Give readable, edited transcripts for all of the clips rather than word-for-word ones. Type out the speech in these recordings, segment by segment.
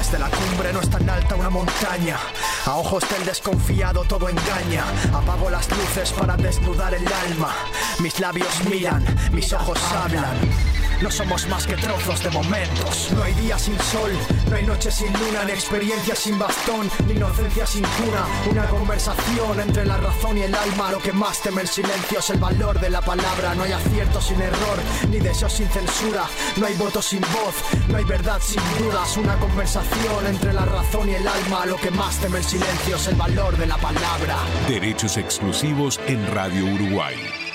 Desde la cumbre no es tan alta una montaña. A ojos del desconfiado todo engaña. Apago las luces para desnudar el alma. Mis labios miran, mis ojos hablan. No somos más que trozos de momentos. No hay día sin sol, no hay noche sin luna, ni experiencia sin bastón, ni inocencia sin cuna. Una conversación entre la razón y el alma. Lo que más teme el silencio es el valor de la palabra. No hay acierto sin error, ni deseo sin censura. No hay voto sin voz, no hay verdad sin dudas. Una conversación entre la razón y el alma. Lo que más teme el silencio es el valor de la palabra. Derechos exclusivos en Radio Uruguay.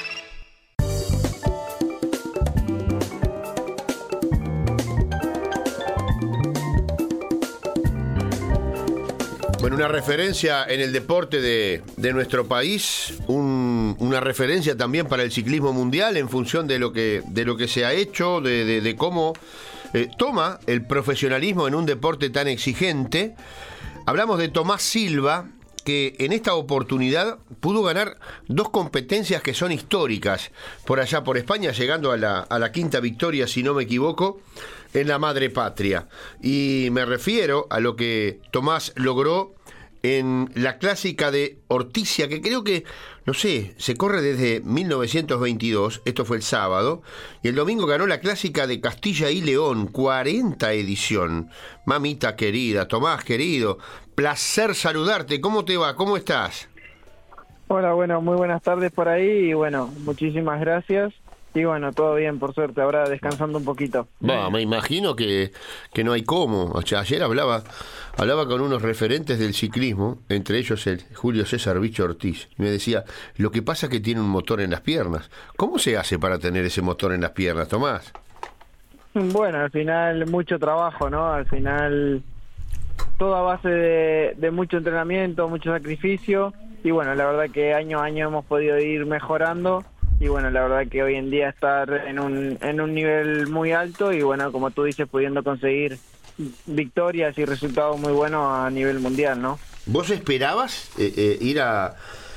Bueno, una referencia en el deporte de nuestro país, una referencia también para el ciclismo mundial en función de lo que se ha hecho, de cómo toma el profesionalismo en un deporte tan exigente. Hablamos de Tomás Silva, que en esta oportunidad pudo ganar 2 competencias que son históricas por allá por España, llegando a la quinta victoria, si no me equivoco, en la madre patria. Y me refiero a lo que Tomás logró en la clásica de Orticia, que creo que, no sé, se corre desde 1922, esto fue el sábado, y el domingo ganó la clásica de Castilla y León, 40 edición. Mamita querida, Tomás querido, placer saludarte, ¿cómo te va? ¿Cómo estás? Hola, bueno, muy buenas tardes por ahí y bueno, muchísimas gracias. Y bueno, todo bien, por suerte, ahora descansando un poquito. Bueno, me imagino que no hay cómo. O sea, ayer hablaba con unos referentes del ciclismo, entre ellos el Julio César Bicho Ortiz. Y me decía, lo que pasa es que tiene un motor en las piernas. ¿Cómo se hace para tener ese motor en las piernas, Tomás? Bueno, al final mucho trabajo, ¿no? Al final todo a base de mucho entrenamiento, mucho sacrificio. Y bueno, la verdad que año a año hemos podido ir mejorando. Y bueno, la verdad que hoy en día estar en un nivel muy alto y bueno, como tú dices, pudiendo conseguir victorias y resultados muy buenos a nivel mundial, ¿no? ¿Vos esperabas ir a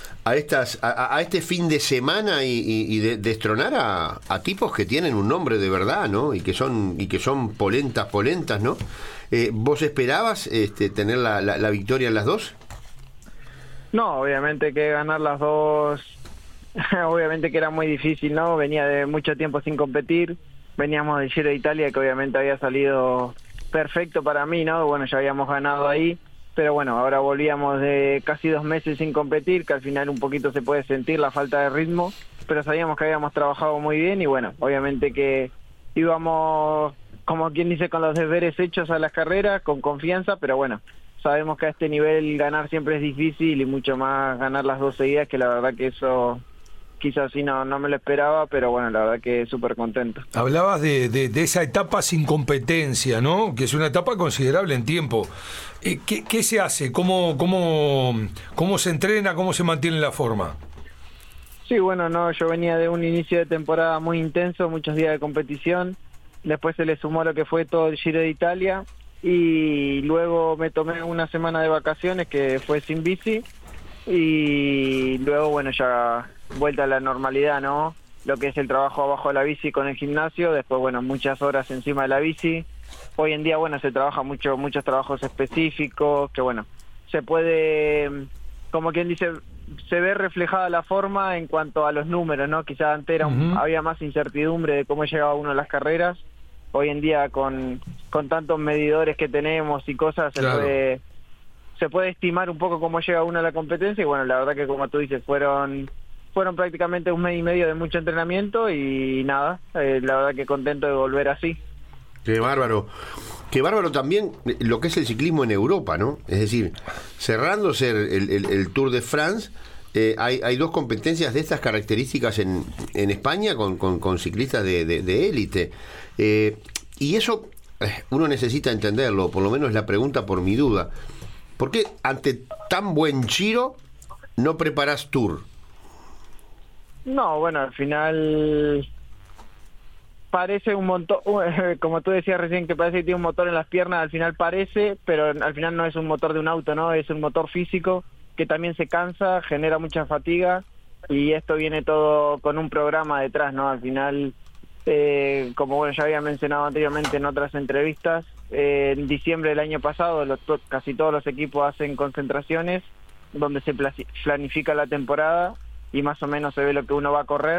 este fin de semana y destronar a tipos que tienen un nombre de verdad, ¿no? Y que son polentas, ¿no? ¿Vos esperabas tener la victoria en las dos? No, obviamente que ganar las dos. Obviamente que era muy difícil, ¿no? Venía de mucho tiempo sin competir, veníamos del Giro de Italia, que obviamente había salido perfecto para mí, ¿no? Bueno, ya habíamos ganado ahí, pero bueno, ahora volvíamos de casi 2 meses sin competir, que al final un poquito se puede sentir la falta de ritmo, pero sabíamos que habíamos trabajado muy bien y bueno, obviamente que íbamos, como quien dice, con los deberes hechos a las carreras, con confianza, pero bueno, sabemos que a este nivel ganar siempre es difícil y mucho más ganar las 2 seguidas, que la verdad que eso quizás sí no me lo esperaba, pero bueno, la verdad que súper contento. Hablabas de esa etapa sin competencia, ¿no? Que es una etapa considerable en tiempo. ¿Qué se hace? ¿Cómo se entrena? ¿Cómo se mantiene la forma? Sí, bueno, no, yo venía de un inicio de temporada muy intenso, muchos días de competición, después se le sumó lo que fue todo el Giro de Italia y luego me tomé una semana de vacaciones que fue sin bici y luego, bueno, ya vuelta a la normalidad, ¿no? Lo que es el trabajo abajo de la bici con el gimnasio, después, bueno, muchas horas encima de la bici. Hoy en día, bueno, se trabaja muchos trabajos específicos, que bueno, se puede, como quien dice, se ve reflejada la forma en cuanto a los números, ¿no? Quizás antes había más incertidumbre de cómo llegaba uno a las carreras. Hoy en día, con tantos medidores que tenemos y cosas, claro, se puede estimar un poco cómo llega uno a la competencia y bueno, la verdad que como tú dices, fueron prácticamente 1 mes y medio de mucho entrenamiento y nada, la verdad que contento de volver así. Qué bárbaro también lo que es el ciclismo en Europa, ¿no? Es decir, cerrándose el Tour de France, hay 2 competencias de estas características en España con ciclistas de élite. Y eso uno necesita entenderlo, por lo menos la pregunta por mi duda. ¿Por qué ante tan buen Giro no preparás Tour? No, bueno, al final parece un motor, como tú decías recién, que parece que tiene un motor en las piernas, al final parece, pero al final no es un motor de un auto, ¿no? Es un motor físico que también se cansa, genera mucha fatiga y esto viene todo con un programa detrás, ¿no? Al final Como bueno, ya había mencionado anteriormente en otras entrevistas, en diciembre del año pasado casi todos los equipos hacen concentraciones donde se planifica la temporada y más o menos se ve lo que uno va a correr.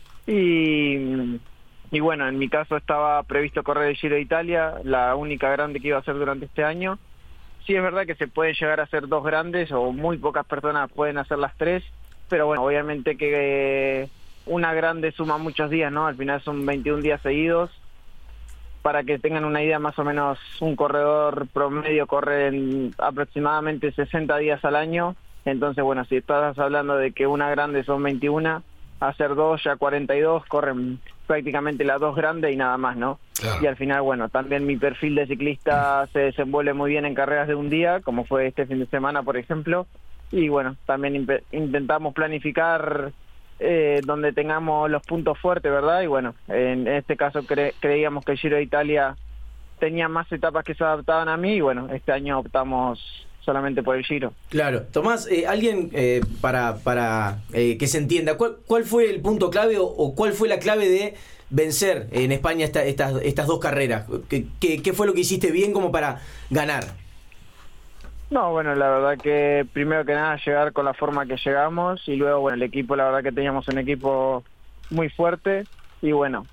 Y bueno, en mi caso estaba previsto correr el Giro de Italia, la única grande que iba a hacer durante este año. Sí es verdad que se puede llegar a hacer 2 grandes o muy pocas personas pueden hacer las 3, pero bueno, obviamente que una grande suma muchos días, ¿no? Al final son 21 días seguidos. Para que tengan una idea, más o menos un corredor promedio corre en aproximadamente 60 días al año. Entonces, bueno, si estás hablando de que una grande son 21, hacer 2 ya 42, corren prácticamente las 2 grandes y nada más, ¿no? Claro. Y al final, bueno, también mi perfil de ciclista se desenvuelve muy bien en carreras de un día, como fue este fin de semana, por ejemplo. Y bueno, también intentamos planificar donde tengamos los puntos fuertes, ¿verdad? Y bueno, en este caso creíamos que el Giro de Italia tenía más etapas que se adaptaban a mí y bueno, este año optamos solamente por el Giro. Claro. Tomás, alguien para que se entienda, ¿cuál fue el punto clave o cuál fue la clave de vencer en España estas 2 carreras? ¿Qué fue lo que hiciste bien como para ganar? No, bueno, la verdad que primero que nada llegar con la forma que llegamos y luego, bueno, el equipo, la verdad que teníamos un equipo muy fuerte y bueno,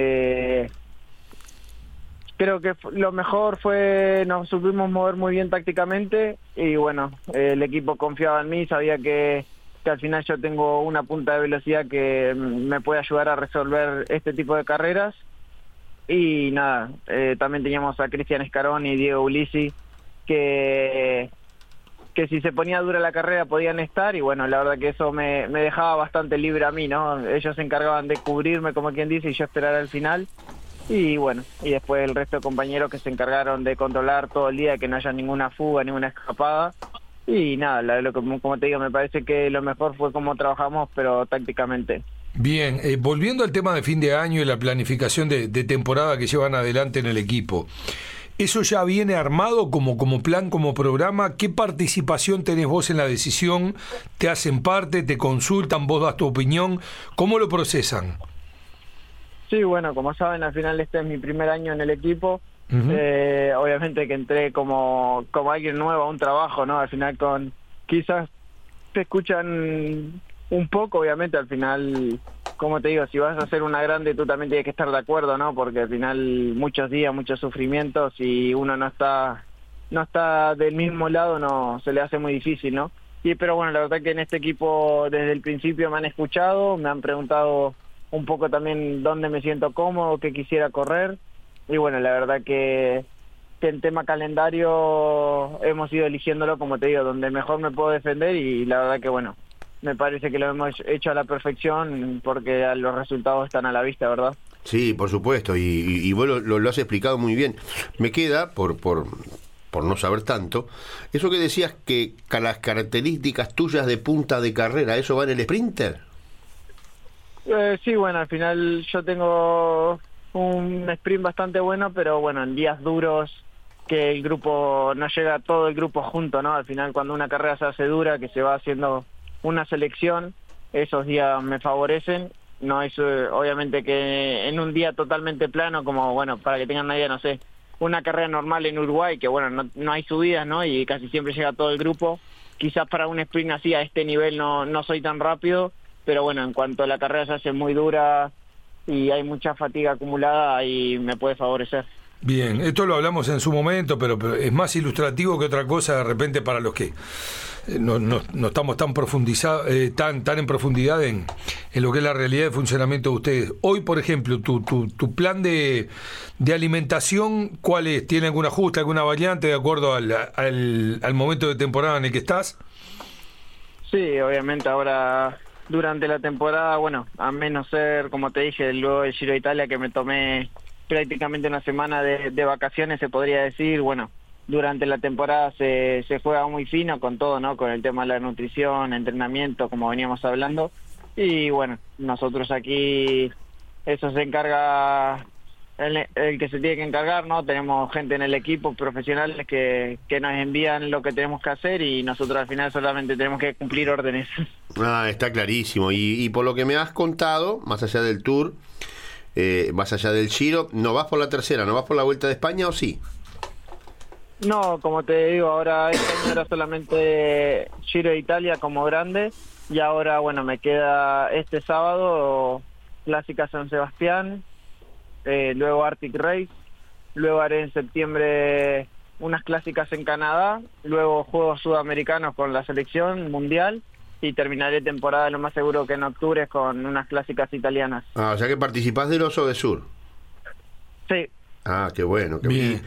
creo que lo mejor fue, nos supimos mover muy bien tácticamente y bueno, el equipo confiaba en mí, sabía que al final yo tengo una punta de velocidad que me puede ayudar a resolver este tipo de carreras y nada, también teníamos a Cristian Escarón y Diego Ulisi que si se ponía dura la carrera podían estar y bueno, la verdad que eso me dejaba bastante libre a mí, ¿no? Ellos se encargaban de cubrirme, como quien dice, y yo esperar al final y bueno, y después el resto de compañeros que se encargaron de controlar todo el día, que no haya ninguna fuga, ninguna escapada y nada, como te digo, me parece que lo mejor fue cómo trabajamos, pero tácticamente. Bien, volviendo al tema de fin de año y la planificación de temporada que llevan adelante en el equipo, ¿eso ya viene armado como plan, como programa? ¿Qué participación tenés vos en la decisión? ¿Te hacen parte, te consultan, vos das tu opinión? ¿Cómo lo procesan? Sí, bueno, como saben, al final este es mi primer año en el equipo. Uh-huh. Obviamente que entré como alguien nuevo a un trabajo, ¿no? Al final quizás te escuchan un poco, obviamente, al final, como te digo, si vas a hacer una grande tú también tienes que estar de acuerdo, ¿no? Porque al final muchos días, muchos sufrimientos y uno no está del mismo lado, no se le hace muy difícil, ¿no? Pero bueno, la verdad que en este equipo desde el principio me han escuchado, me han preguntado un poco también dónde me siento cómodo, qué quisiera correr y bueno, la verdad que en tema calendario hemos ido eligiéndolo, como te digo, donde mejor me puedo defender y la verdad que bueno, me parece que lo hemos hecho a la perfección porque los resultados están a la vista, ¿verdad? Sí, por supuesto, y vos lo has explicado muy bien. Me queda, por no saber tanto, eso que decías que las características tuyas de punta de carrera, ¿eso va en el sprinter? Sí, bueno, al final yo tengo un sprint bastante bueno, pero bueno, en días duros que el grupo no llega todo el grupo junto, ¿no? Al final cuando una carrera se hace dura, que se va haciendo una selección, esos días me favorecen. No es obviamente que en un día totalmente plano, como bueno, para que tengan una idea, no sé, una carrera normal en Uruguay, que bueno, no hay subidas, ¿no? Y casi siempre llega todo el grupo. Quizás para un sprint así a este nivel no soy tan rápido, pero bueno, en cuanto la carrera se hace muy dura y hay mucha fatiga acumulada, ahí me puede favorecer. Bien, esto lo hablamos en su momento, pero es más ilustrativo que otra cosa de repente para los que no estamos tan profundizados, tan en profundidad en lo que es la realidad de funcionamiento de ustedes. Hoy, por ejemplo, tu plan de alimentación, ¿cuál es? ¿Tiene algún ajuste, alguna variante de acuerdo al momento de temporada en el que estás? Sí, obviamente ahora durante la temporada, bueno, a menos ser, como te dije, luego del Giro de Italia, que me tomé prácticamente una semana de vacaciones, se podría decir, bueno, durante la temporada se juega muy fino con todo, ¿no? Con el tema de la nutrición, entrenamiento, como veníamos hablando, y bueno, nosotros aquí, eso se encarga el que se tiene que encargar, ¿no? Tenemos gente en el equipo, profesionales que nos envían lo que tenemos que hacer y nosotros al final solamente tenemos que cumplir órdenes. Está clarísimo, y por lo que me has contado, más allá del tour, más allá del Giro. ¿No vas por la tercera? ¿No vas por la Vuelta de España o sí? No, como te digo, ahora este año era solamente Giro de Italia como grande, y ahora, bueno, me queda este sábado Clásica San Sebastián, luego Arctic Race, luego haré en septiembre unas clásicas en Canadá, luego Juegos Sudamericanos con la selección mundial, y terminaré temporada lo más seguro que en octubre con unas clásicas italianas. Ah, o sea que participás del Oso de Sur. Sí. Ah, qué bueno. Qué Bien.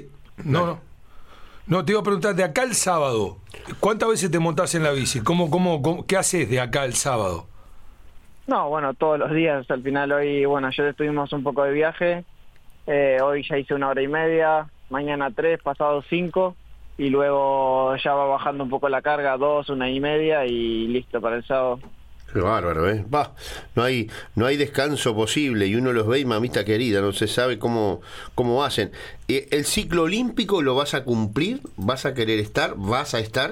No, te iba a preguntar, de acá al sábado, ¿cuántas veces te montás en la bici? ¿Qué haces de acá al sábado? No, bueno, todos los días. Al final hoy, bueno, ayer estuvimos un poco de viaje, hoy ya hice 1 hora y media, mañana 3, pasado 5, y luego ya va bajando un poco la carga, 2, 1 y media, y listo para el sábado. Qué bárbaro, ¿eh? Va, no hay descanso posible, y uno los ve y mamita querida, no se sabe cómo hacen. ¿El ciclo olímpico lo vas a cumplir? ¿Vas a querer estar? ¿Vas a estar?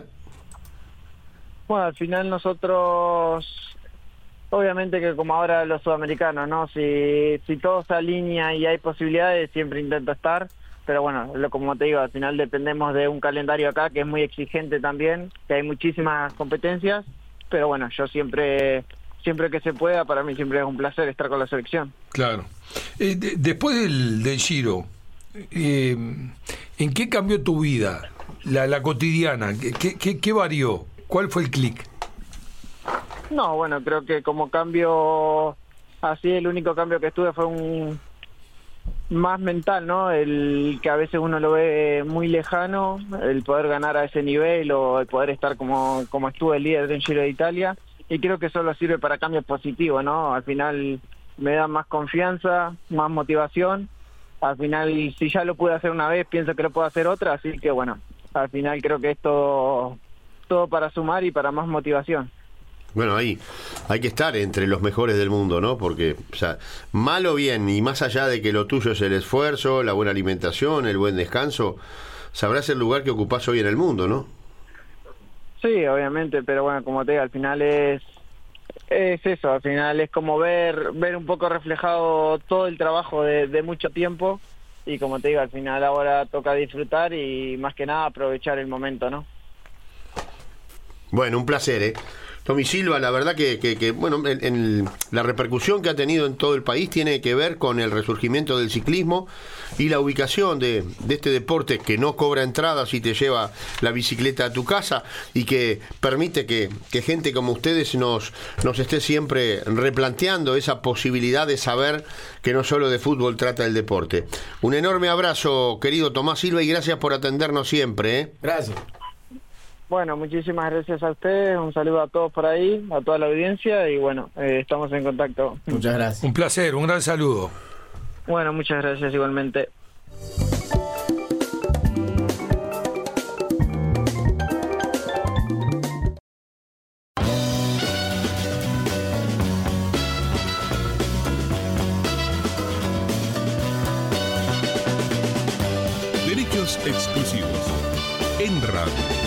Bueno, al final nosotros, obviamente que como ahora los sudamericanos, ¿no? Si todo se alinea y hay posibilidades, siempre intento estar, pero bueno, como te digo, al final dependemos de un calendario acá que es muy exigente también, que hay muchísimas competencias, pero bueno, yo siempre que se pueda, para mí siempre es un placer estar con la selección. Claro. Después del Giro, ¿en qué cambió tu vida, la cotidiana? ¿Qué varió? ¿Cuál fue el clic? No, bueno, creo que como cambio, así el único cambio que estuve fue un más mental, ¿no? El que a veces uno lo ve muy lejano, el poder ganar a ese nivel o el poder estar como estuve el líder del Giro de Italia, y creo que solo sirve para cambios positivos, ¿no? Al final me da más confianza, más motivación. Al final, si ya lo pude hacer una vez, pienso que lo puedo hacer otra, así que bueno, al final creo que es todo para sumar y para más motivación. Bueno, ahí hay que estar entre los mejores del mundo, ¿no? Porque, o sea, mal o bien, y más allá de que lo tuyo es el esfuerzo, la buena alimentación, el buen descanso, sabrás el lugar que ocupás hoy en el mundo, ¿no? Sí, obviamente, pero bueno, como te digo, al final es eso, al final es como ver un poco reflejado todo el trabajo de mucho tiempo, y como te digo, al final ahora toca disfrutar y más que nada aprovechar el momento, ¿no? Bueno, un placer, ¿eh? Tommy Silva, la verdad que bueno, la repercusión que ha tenido en todo el país tiene que ver con el resurgimiento del ciclismo y la ubicación de este deporte que no cobra entradas y te lleva la bicicleta a tu casa, y que permite que gente como ustedes nos esté siempre replanteando esa posibilidad de saber que no solo de fútbol trata el deporte. Un enorme abrazo, querido Tomás Silva, y gracias por atendernos siempre, ¿eh? Gracias. Bueno, muchísimas gracias a ustedes, un saludo a todos por ahí, a toda la audiencia, y bueno, estamos en contacto. Muchas gracias. Un placer, un gran saludo. Bueno, muchas gracias igualmente. Derechos exclusivos en radio.